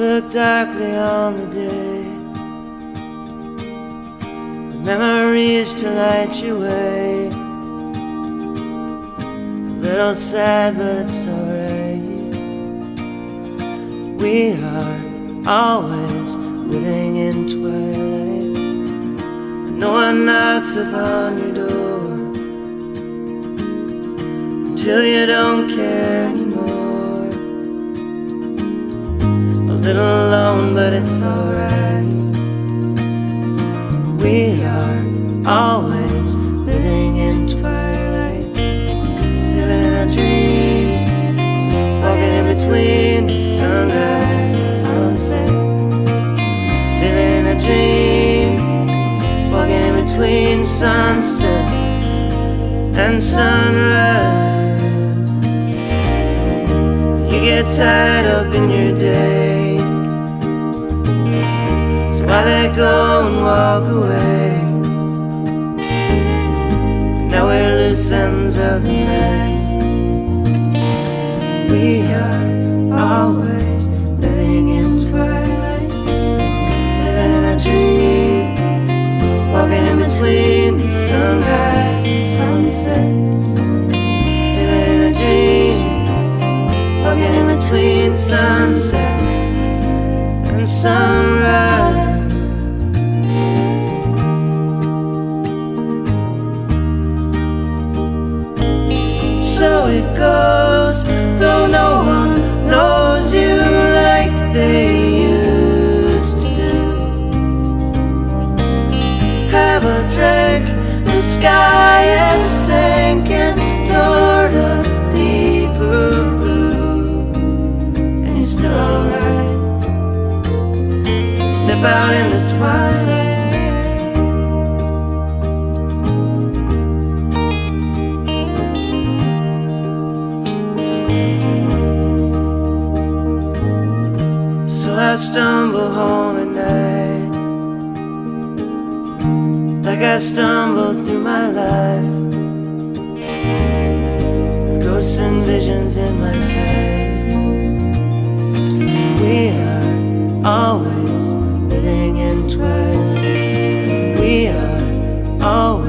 look darkly on the day, with memories to light your way. A little sad, but it's alright. We are always living in twilight, and no one knocks upon your door until you don't care anymore. A little alone, but it's alright. We are always living in twilight, living in a dream, walking in between the sunrise and sunset. Living in a dream, walking in between sunset and sunrise. You get tied up in your day, so I let go and walk away. Now we're loose ends of the night. We are always living in twilight, living in a dream, walking in between the sunrise and sunset. Living in a dream, walking in between sunset and sunrise. So it goes, though no one knows you like they used to do. Have a drink, the sky is sinking toward a deeper blue, and you're still alright. Step out in the twilight. I stumble home at night, like I stumbled through my life, with ghosts and visions in my sight. We are always living in twilight. We are always